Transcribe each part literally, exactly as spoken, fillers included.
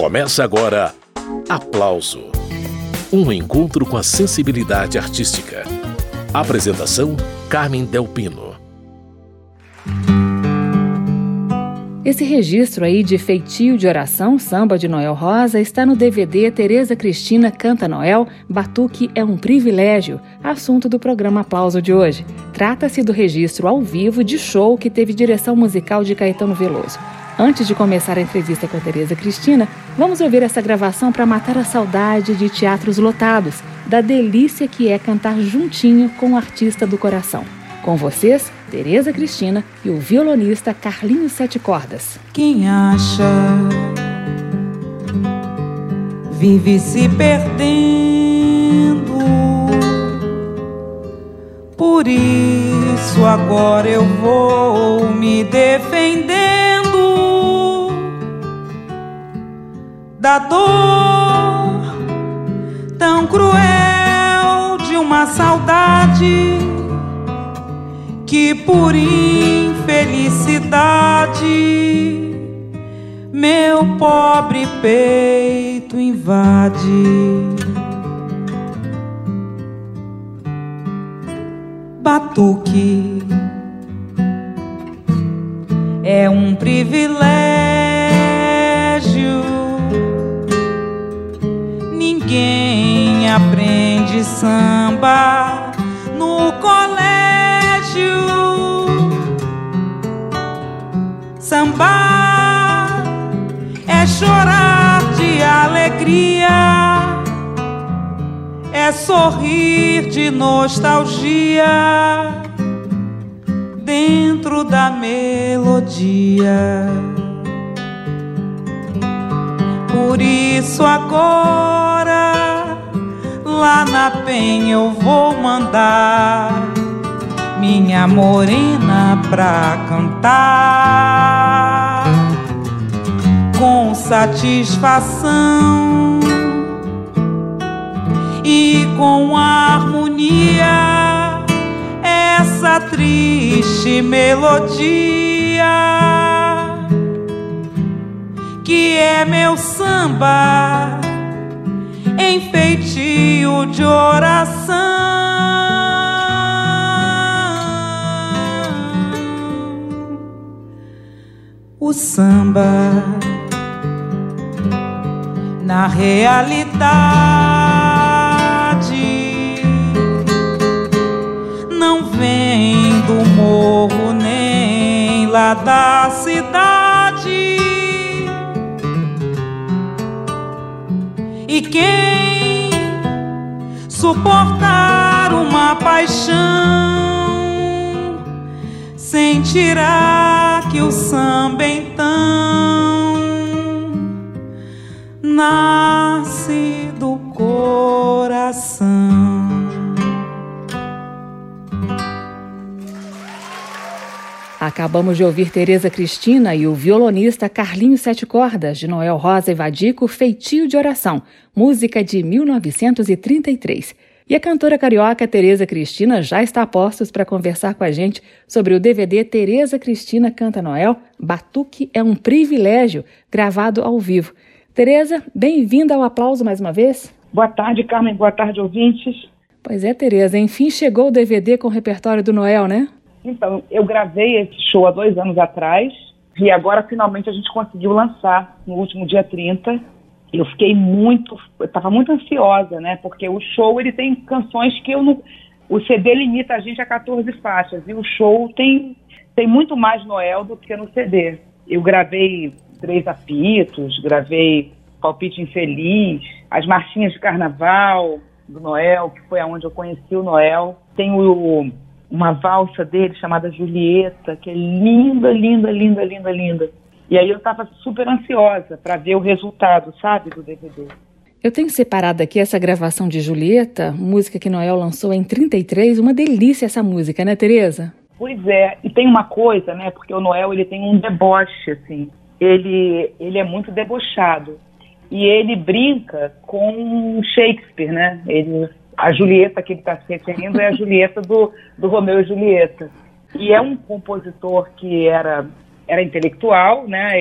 Começa agora Aplauso, um encontro com a sensibilidade artística. Apresentação, Carmen Del Pino. Esse registro aí de feitio de oração, samba de Noel Rosa, está no D V D Tereza Cristina Canta Noel, Batuque é um Privilégio, assunto do programa Aplauso de hoje. Trata-se do registro ao vivo de show que teve direção musical de Caetano Veloso. Antes de começar a entrevista com a Tereza Cristina, vamos ouvir essa gravação para matar a saudade de teatros lotados, da delícia que é cantar juntinho com o artista do coração. Com vocês, Tereza Cristina e o violonista Carlinhos Sete Cordas. Quem acha vive se perdendo. Por isso agora eu vou me defendendo da dor tão cruel de uma saudade que por infelicidade meu pobre peito invade. Batuque é um privilégio, ninguém aprende samba no colégio. Sambar é chorar de alegria, é sorrir de nostalgia dentro da melodia. Por isso agora lá na Penha eu vou mandar minha morena pra cantar com satisfação e com harmonia essa triste melodia que é meu samba em feitio de oração. O samba, na realidade, não vem do morro nem lá da cidade. E quem suportar uma paixão sentirá que o samba então nasce do coração. Acabamos de ouvir Tereza Cristina e o violonista Carlinhos Sete Cordas, de Noel Rosa e Vadico, Feitio de Oração, música de mil novecentos e trinta e três. E a cantora carioca Tereza Cristina já está a postos para conversar com a gente sobre o D V D Tereza Cristina Canta Noel, Batuque é um Privilégio, gravado ao vivo. Tereza, bem-vinda ao Aplauso mais uma vez. Boa tarde, Carmen. Boa tarde, ouvintes. Pois é, Tereza, enfim chegou o D V D com o repertório do Noel, né? Então, eu gravei esse show há dois anos atrás e agora finalmente a gente conseguiu lançar no último dia trinta. Eu fiquei muito, eu estava muito ansiosa, né? Porque o show, ele tem canções que eu não... O C D limita a gente a catorze faixas e o show tem, tem muito mais Noel do que no C D. Eu gravei Três Apitos, gravei Palpite Infeliz, as marchinhas de carnaval do Noel, que foi aonde eu conheci o Noel. Tem o, uma valsa dele chamada Julieta, que é linda, linda, linda, linda, linda. E aí eu estava super ansiosa para ver o resultado, sabe, do D V D. Eu tenho separado aqui essa gravação de Julieta, música que Noel lançou em trinta e três. Uma delícia essa música, né, Tereza? Pois é, e tem uma coisa, né, porque o Noel, ele tem um deboche, assim. Ele, ele é muito debochado. E ele brinca com Shakespeare, né? Ele, a Julieta que ele está se referindo é a Julieta do, do Romeu e Julieta. E é um compositor que era... era intelectual, né?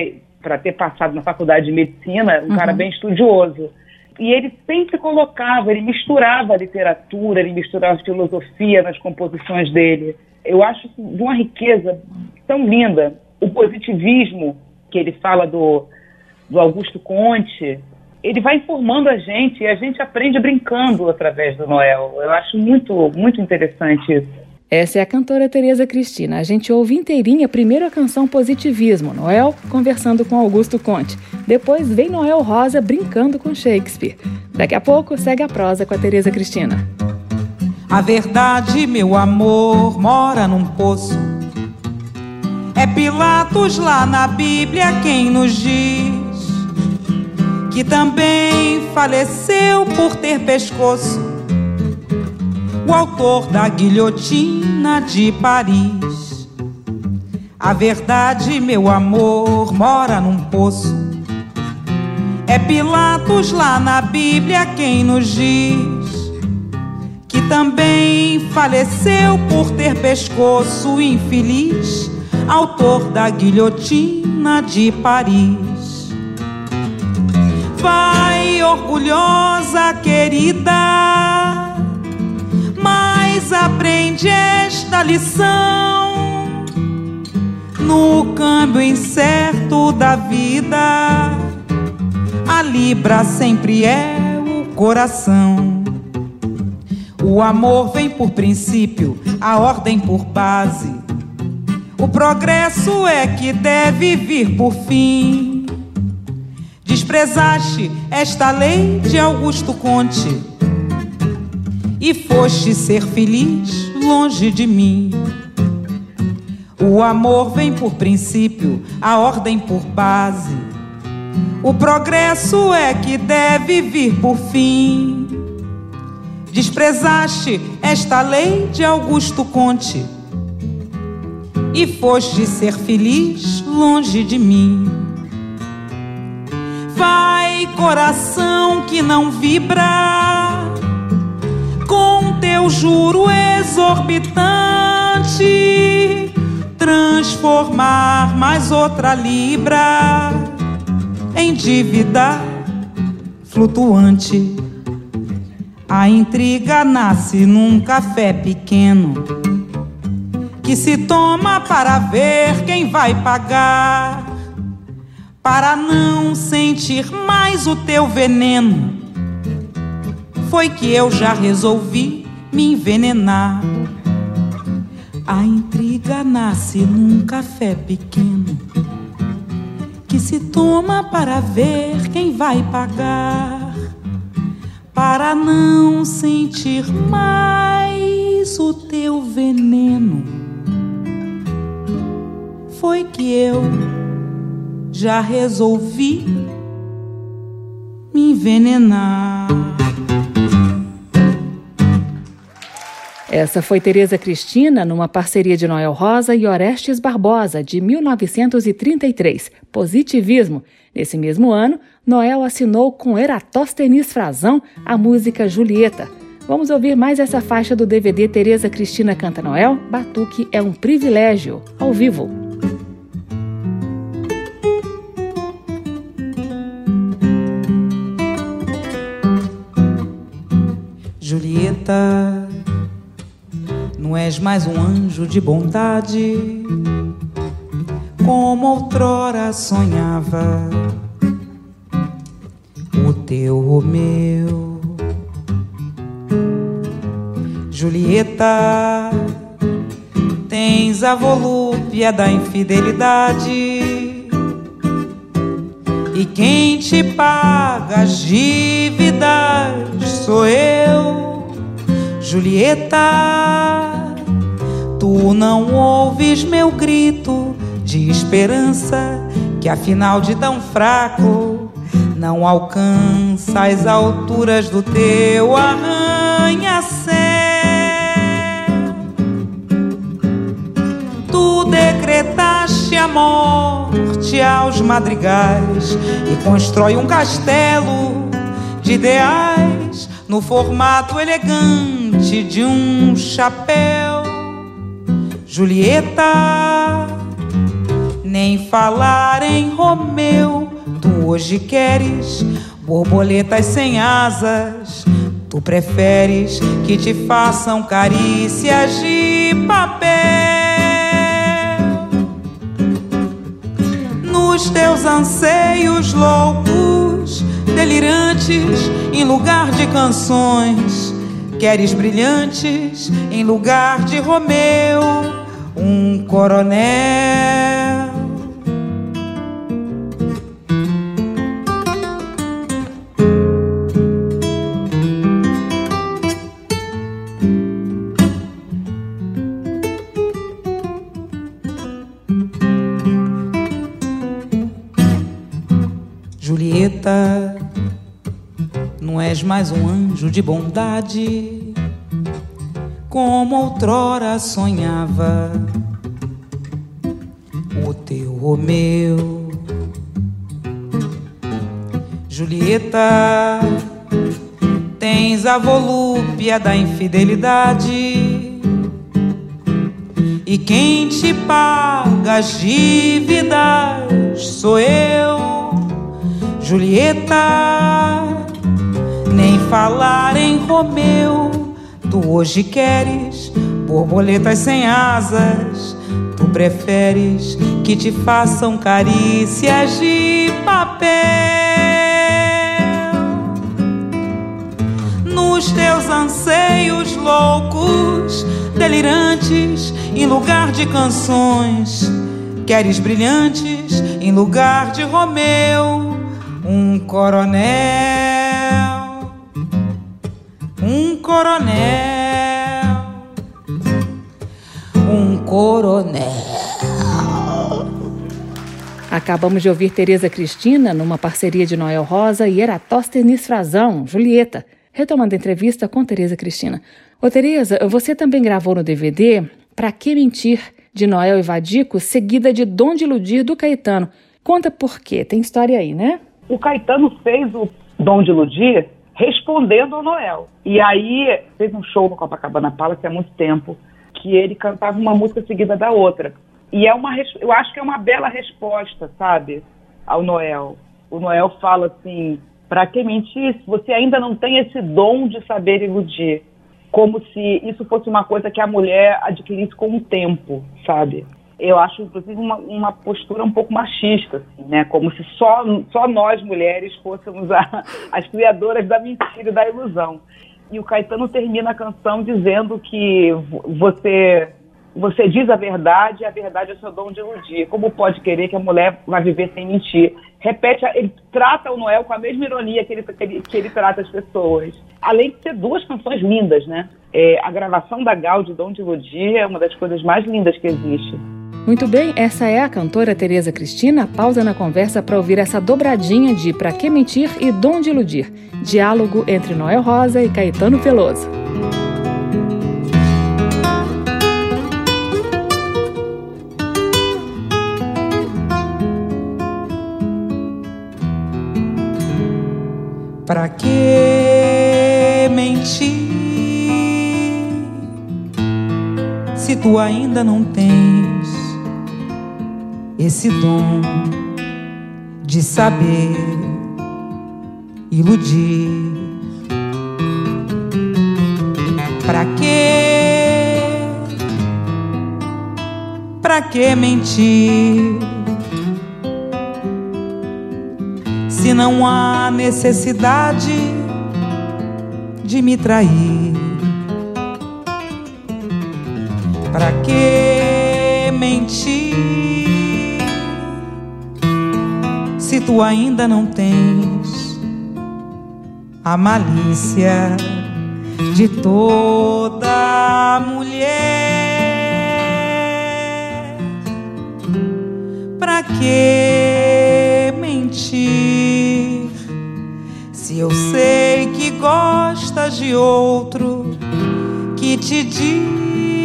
para ter passado na faculdade de medicina, um uhum. cara bem estudioso. E ele sempre colocava, ele misturava a literatura, ele misturava a filosofia nas composições dele. Eu acho de uma riqueza tão linda. O positivismo, que ele fala do, do Augusto Conte, ele vai informando a gente e a gente aprende brincando através do Noel. Eu acho muito, muito interessante isso. Essa é a cantora Tereza Cristina. A gente ouve inteirinha primeiro a canção Positivismo, Noel conversando com Augusto Conte. Depois vem Noel Rosa brincando com Shakespeare. Daqui a pouco segue a prosa com a Tereza Cristina. A verdade, meu amor, mora num poço. É Pilatos lá na Bíblia quem nos diz que também faleceu por ter pescoço o autor da guilhotina de Paris. A verdade, meu amor, mora num poço. É Pilatos lá na Bíblia quem nos diz que também faleceu por ter pescoço infeliz, autor da guilhotina de Paris. Vai, orgulhosa querida, mas aprende esta lição: no câmbio incerto da vida, a libra sempre é o coração. O amor vem por princípio, a ordem por base. O progresso é que deve vir por fim. Desprezaste esta lei de Augusto Conte e foste ser feliz longe de mim. O amor vem por princípio, a ordem por base. O progresso é que deve vir por fim. Desprezaste esta lei de Augusto Conte e foste ser feliz longe de mim. Vai, coração que não vibra com teu juro exorbitante, transformar mais outra libra em dívida flutuante. A intriga nasce num café pequeno que se toma para ver quem vai pagar, para não sentir mais o teu veneno. Foi que eu já resolvi me envenenar. A intriga nasce num café pequeno que se toma para ver quem vai pagar, para não sentir mais o teu veneno. Foi que eu já resolvi me envenenar. Essa foi Tereza Cristina numa parceria de Noel Rosa e Orestes Barbosa, de mil novecentos e trinta e três, Positivismo. Nesse mesmo ano, Noel assinou com Eratóstenes Frazão a música Julieta. Vamos ouvir mais essa faixa do D V D Tereza Cristina Canta Noel, Batuque é um Privilégio, ao vivo. Julieta, não és mais um anjo de bondade, como outrora sonhava o teu Romeu. Julieta, tens a volúpia da infidelidade, e quem te paga as dívidas sou eu. Julieta, tu não ouves meu grito de esperança, que afinal de tão fraco não alcança as alturas do teu arranha-céu. Tu decretaste a morte aos madrigais e constrói um castelo de ideais no formato elegante de um chapéu. Julieta, nem falar em Romeu. Tu hoje queres borboletas sem asas, tu preferes que te façam carícias de papel. Nos teus anseios loucos, delirantes, em lugar de canções, queres brilhantes em lugar de Romeu, um coronel. Julieta, não és mais um anjo de bondade, como outrora sonhava o teu Romeu. Julieta, tens a volúpia da infidelidade, e quem te paga as dívidas sou eu. Julieta, nem falar em Romeu, tu hoje queres borboletas sem asas, tu preferes que te façam carícias de papel. Nos teus anseios loucos, delirantes, em lugar de canções, queres brilhantes em lugar de Romeu, um coronel, um coronel, um coronel. Acabamos de ouvir Tereza Cristina numa parceria de Noel Rosa e Eratóstenes Frazão, Julieta, retomando a entrevista com Tereza Cristina. Ô Tereza, você também gravou no D V D Pra Que Mentir, de Noel e Vadico, seguida de Dom de Iludir, do Caetano. Conta por quê, tem história aí, né? O Caetano fez o Dom de Iludir respondendo ao Noel. E aí fez um show no Copacabana Palace há muito tempo, que ele cantava uma música seguida da outra. E é uma, eu acho que é uma bela resposta, sabe, ao Noel. O Noel fala assim: pra que mentir se você ainda não tem esse dom de saber iludir? Como se isso fosse uma coisa que a mulher adquirisse com o tempo, sabe? Eu acho, inclusive, uma, uma postura um pouco machista, assim, né? Como se só, só nós, mulheres, fôssemos a, as criadoras da mentira e da ilusão. E o Caetano termina a canção dizendo que você, você diz a verdade e a verdade é seu dom de iludir. Como pode querer que a mulher vai viver sem mentir? Repete, ele trata o Noel com a mesma ironia que ele, que ele, que ele trata as pessoas. Além de ser duas canções lindas, né? É, a gravação da Gal de Dom de Iludir é uma das coisas mais lindas que existe. Muito bem, essa é a cantora Tereza Cristina. Pausa na conversa para ouvir essa dobradinha de Pra Que Mentir e Dom de Iludir. Diálogo entre Noel Rosa e Caetano Veloso. Pra que mentir se tu ainda não tens esse dom de saber iludir? Pra que, pra que mentir se não há necessidade de me trair? Pra que mentir se tu ainda não tens a malícia de toda mulher? Pra que mentir se eu sei que gostas de outro que te diz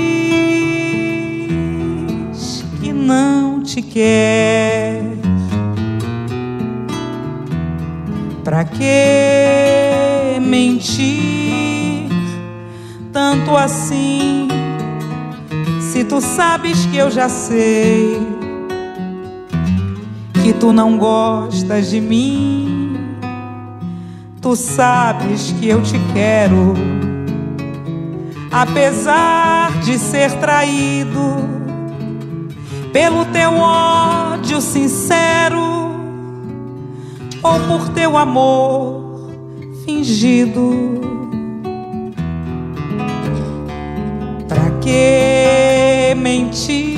que não te quer? Pra que mentir tanto assim se tu sabes que eu já sei que tu não gostas de mim. Tu sabes que eu te quero, apesar de ser traído pelo teu ódio sincero ou por teu amor fingido. Pra que mentir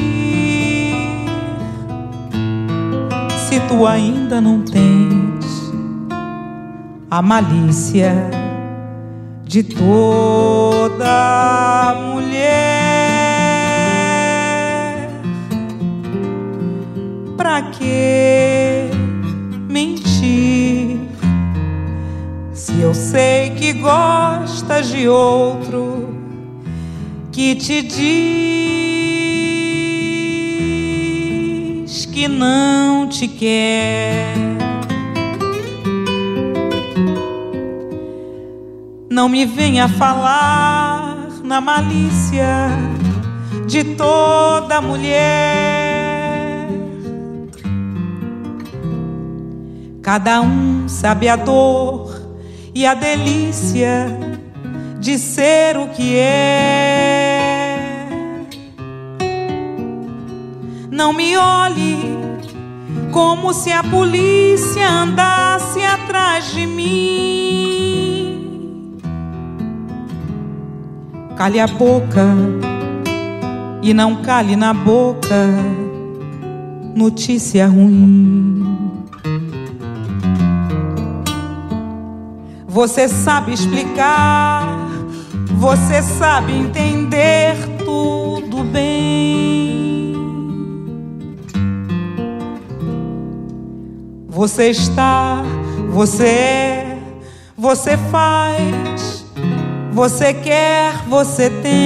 se tu ainda não tens a malícia de toda mulher? Pra que mentir se eu sei que gostas de outro que te diz que não te quer? Não me venha falar na malícia de toda mulher. Cada um sabe a dor e a delícia de ser o que é. Não me olhe como se a polícia andasse atrás de mim. Cale a boca e não cale na boca notícia ruim. Você sabe explicar, você sabe entender tudo bem. Você está, você é, você faz, você quer, você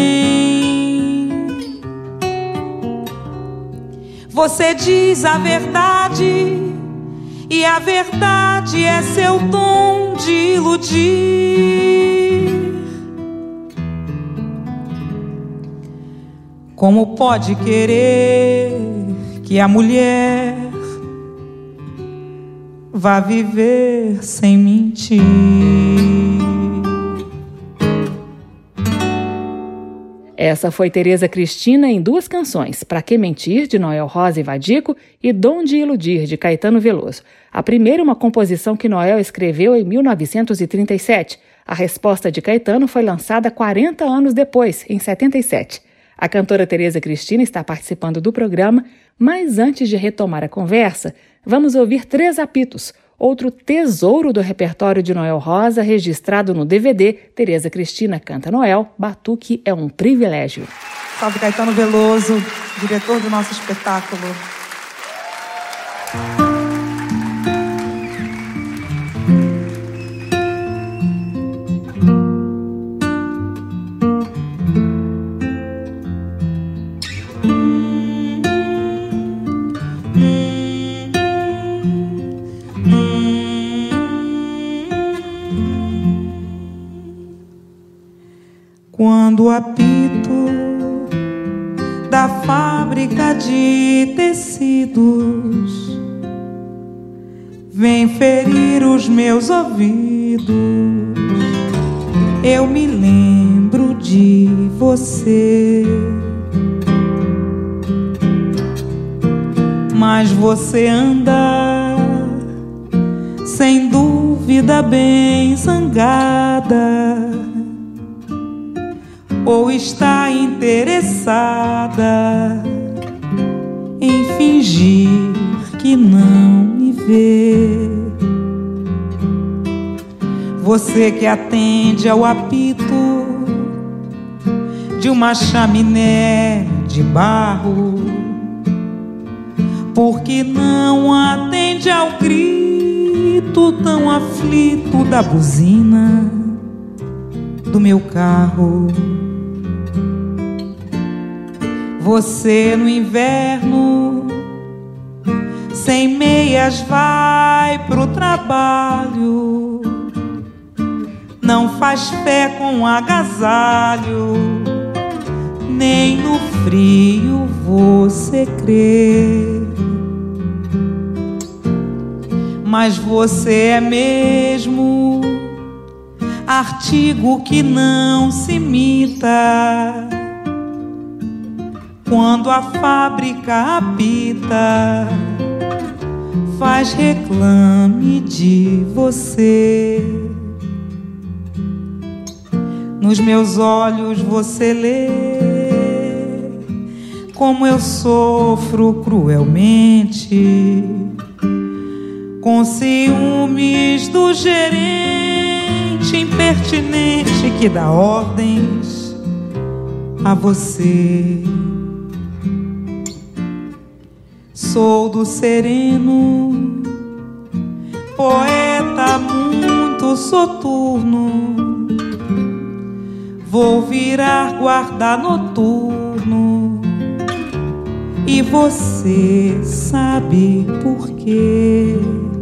tem. Você diz a verdade e a verdade é seu dom de iludir. Como pode querer que a mulher vá viver sem mentir? Essa foi Tereza Cristina em duas canções, Pra Que Mentir, de Noel Rosa e Vadico, e Dom de Iludir, de Caetano Veloso. A primeira, uma composição que Noel escreveu em mil novecentos e trinta e sete. A resposta de Caetano foi lançada quarenta anos depois, em setenta e sete. A cantora Tereza Cristina está participando do programa, mas antes de retomar a conversa, vamos ouvir Três Apitos, outro tesouro do repertório de Noel Rosa, registrado no D V D Tereza Cristina Canta Noel, Batuque é um Privilégio. Salve Caetano Veloso, diretor do nosso espetáculo. Quando o apito da fábrica de tecidos vem ferir os meus ouvidos, eu me lembro de você. Mas você anda, sem dúvida, bem zangada, ou está interessada em fingir que não me vê. Você que atende ao apito de uma chaminé de barro, porque não atende ao grito tão aflito da buzina do meu carro. Você no inverno, sem meias, vai pro trabalho, não faz fé com agasalho, nem no frio você crê. mas você é mesmo artigo que não se imita. Quando a fábrica apita, faz reclame de você. Nos meus olhos você lê como eu sofro cruelmente, com ciúmes do gerente impertinente que dá ordens a você. Sou do sereno, poeta muito soturno, vou virar guarda noturno, e você sabe por quê.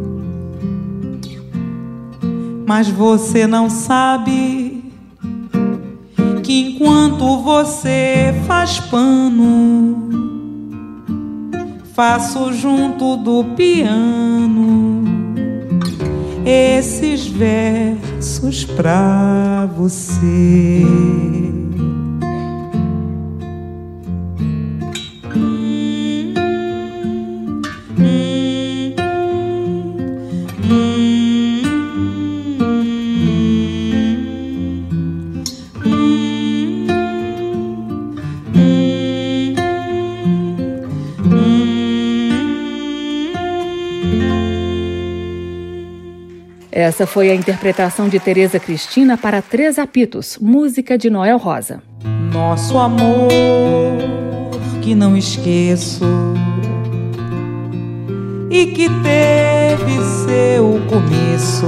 Mas você não sabe que enquanto você faz pano, faço junto do piano esses versos pra você. Essa foi a interpretação de Tereza Cristina para Três Apitos, música de Noel Rosa. Nosso amor que não esqueço e que teve seu começo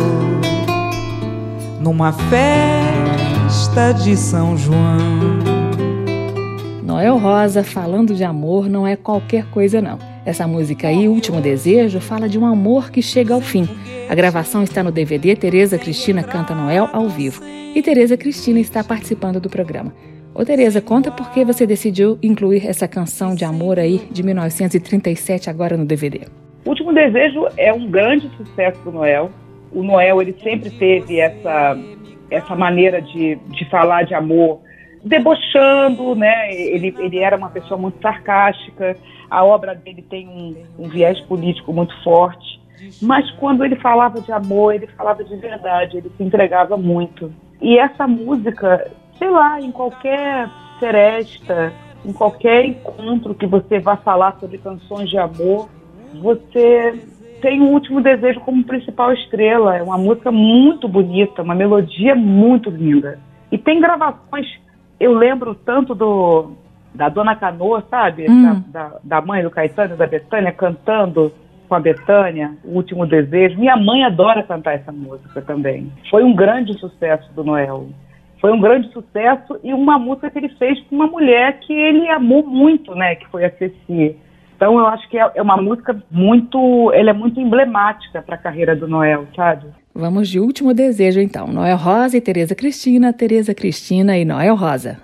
numa festa de São João. Noel Rosa falando de amor não é qualquer coisa não. Essa música aí, Último Desejo, fala de um amor que chega ao fim. A gravação está no D V D Tereza Cristina Canta Noel ao vivo. E Tereza Cristina está participando do programa. Ô Tereza, conta por que você decidiu incluir essa canção de amor aí de mil novecentos e trinta e sete agora no D V D. Último Desejo é um grande sucesso do Noel. O Noel, ele sempre teve essa, essa maneira de, de falar de amor, debochando, né? Ele, ele era uma pessoa muito sarcástica. A obra dele tem um, um viés político muito forte. Mas quando ele falava de amor, ele falava de verdade, ele se entregava muito. E essa música, sei lá, em qualquer seresta, em qualquer encontro que você vá falar sobre canções de amor, você tem o Último Desejo como principal estrela. É uma música muito bonita, uma melodia muito linda. E tem gravações, eu lembro tanto do, da Dona Canoa, sabe? Hum. Da, da, da mãe do Caetano e da Bethânia cantando com a Bethânia, O Último Desejo. Minha mãe adora cantar essa música também. Foi um grande sucesso do Noel. Foi um grande sucesso e uma música que ele fez com uma mulher que ele amou muito, né? Que foi a Ceci. Então eu acho que é uma música muito... Ela é muito emblemática para a carreira do Noel, sabe? Vamos de Último Desejo então. Noel Rosa e Tereza Cristina, Tereza Cristina e Noel Rosa.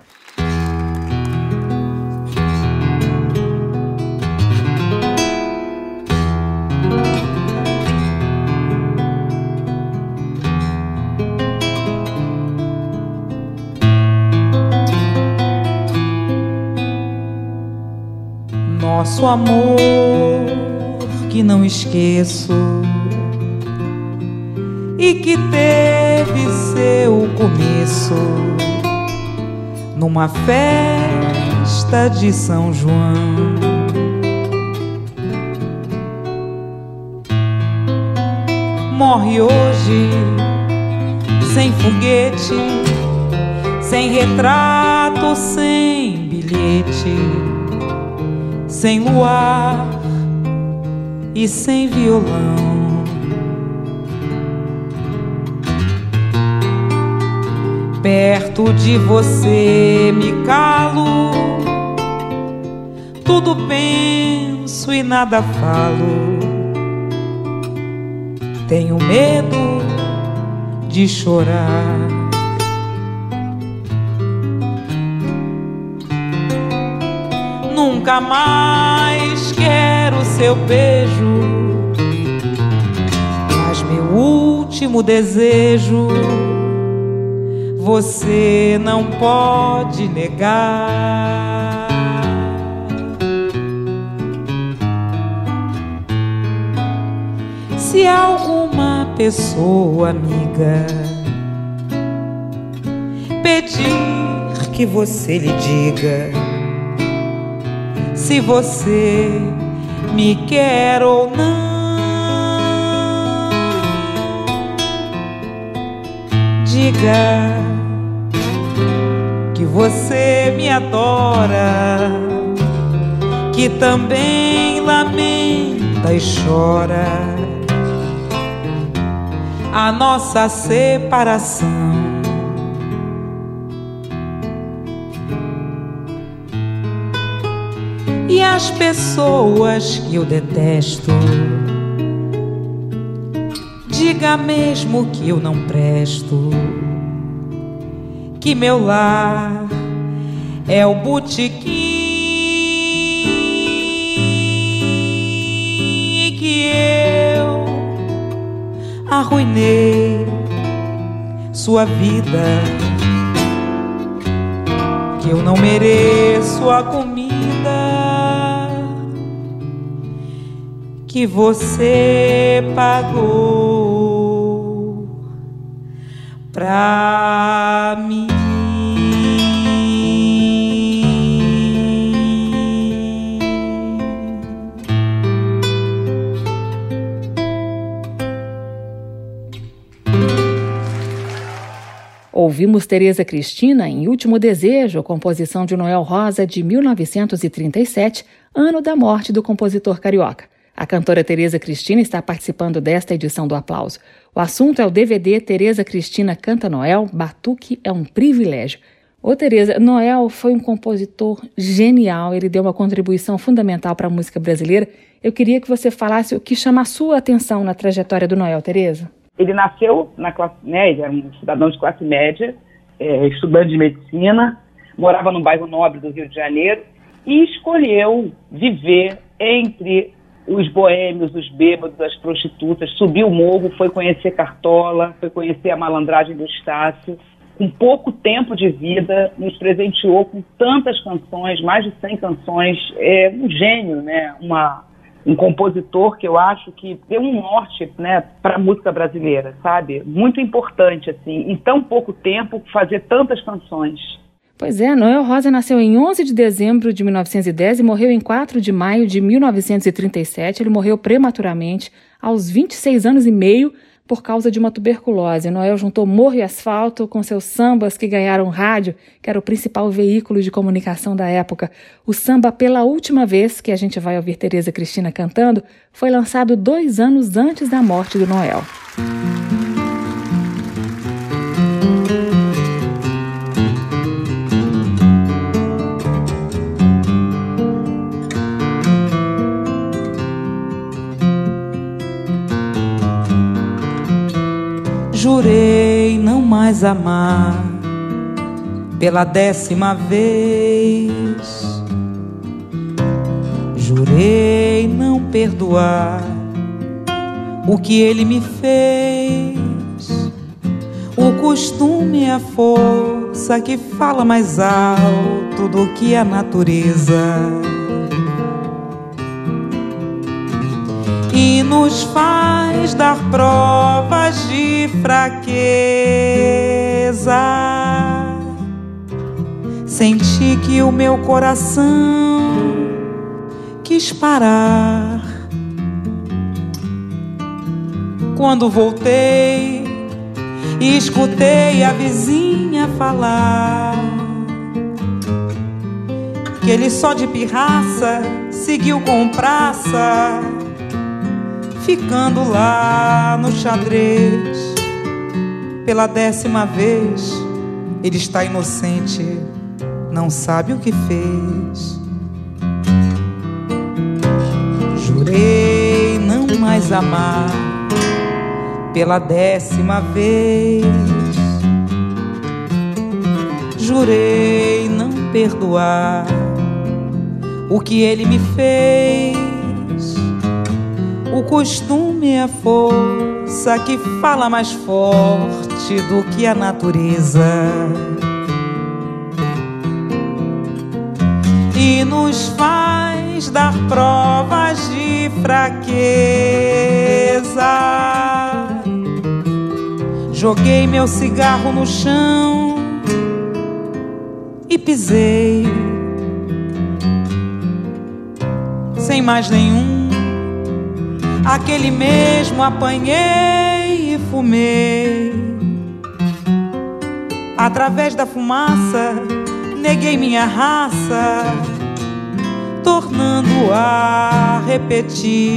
Nosso amor que não esqueço e que teve seu começo numa festa de São João. Morre hoje sem foguete, sem retrato, sem bilhete, sem luar e sem violão. Perto de você me calo, tudo penso e nada falo. Tenho medo de chorar. Nunca mais quero seu beijo, meu último desejo você não pode negar. Se alguma pessoa amiga pedir que você lhe diga se você me quer ou não, diga que você me adora, que também lamenta e chora a nossa separação. E as pessoas que eu detesto, diga mesmo que eu não presto, que meu lar é o botequim, que eu arruinei sua vida, que eu não mereço a comida que você pagou pra mim. Ouvimos Tereza Cristina em Último Desejo, composição de Noel Rosa de mil novecentos e trinta e sete, ano da morte do compositor carioca. A cantora Tereza Cristina está participando desta edição do Aplauso. O assunto é o D V D Tereza Cristina Canta Noel, Batuque é um Privilégio. Ô Tereza, Noel foi um compositor genial, ele deu uma contribuição fundamental para a música brasileira. Eu queria que você falasse o que chama a sua atenção na trajetória do Noel, Tereza. Ele nasceu na classe média, era um cidadão de classe média, é, estudante de medicina, morava no bairro nobre do Rio de Janeiro e escolheu viver entre os boêmios, os bêbados, as prostitutas, subiu o morro, foi conhecer Cartola, foi conhecer a malandragem do Estácio. Com pouco tempo de vida, nos presenteou com tantas canções, mais de cem canções. É um gênio, né? Uma, um compositor que eu acho que deu um norte, né, para a música brasileira, sabe? Muito importante, assim, em tão pouco tempo, fazer tantas canções. Pois é, Noel Rosa nasceu em onze de dezembro de mil novecentos e dez e morreu em quatro de maio de mil novecentos e trinta e sete. Ele morreu prematuramente, aos vinte e seis anos e meio, por causa de uma tuberculose. Noel juntou Morro e Asfalto com seus sambas que ganharam rádio, que era o principal veículo de comunicação da época. O samba Pela Última Vez, que a gente vai ouvir Tereza Cristina cantando, foi lançado dois anos antes da morte do Noel. Jurei não mais amar pela décima vez. Jurei não perdoar o que ele me fez. O costume é a força que fala mais alto do que a natureza e nos faz dar provas de fraqueza. Senti que o meu coração quis parar. Quando voltei e escutei a vizinha falar que ele só de pirraça seguiu com praça, ficando lá no xadrez. Pela décima vez, ele está inocente, não sabe o que fez. Jurei não mais amar pela décima vez. Jurei não perdoar o que ele me fez. O costume é a força força que fala mais forte do que a natureza e nos faz dar provas de fraqueza. Joguei meu cigarro no chão e pisei sem mais nenhum. Aquele mesmo apanhei e fumei. Através da fumaça neguei minha raça, tornando a repetir.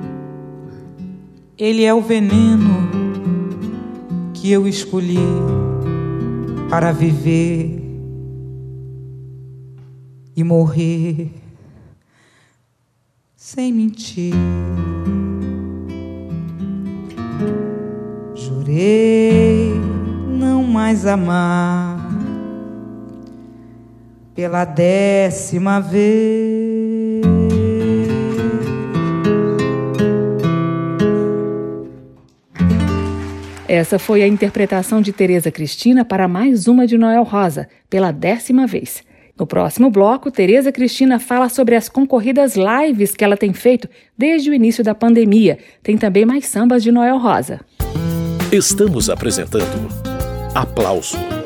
Ele é o veneno que eu escolhi para viver e morrer sem mentir. Jurei não mais amar pela décima vez. Essa foi a interpretação de Tereza Cristina para mais uma de Noel Rosa, pela décima vez. No próximo bloco, Tereza Cristina fala sobre as concorridas lives que ela tem feito desde o início da pandemia. Tem também mais sambas de Noel Rosa. Estamos apresentando Aplauso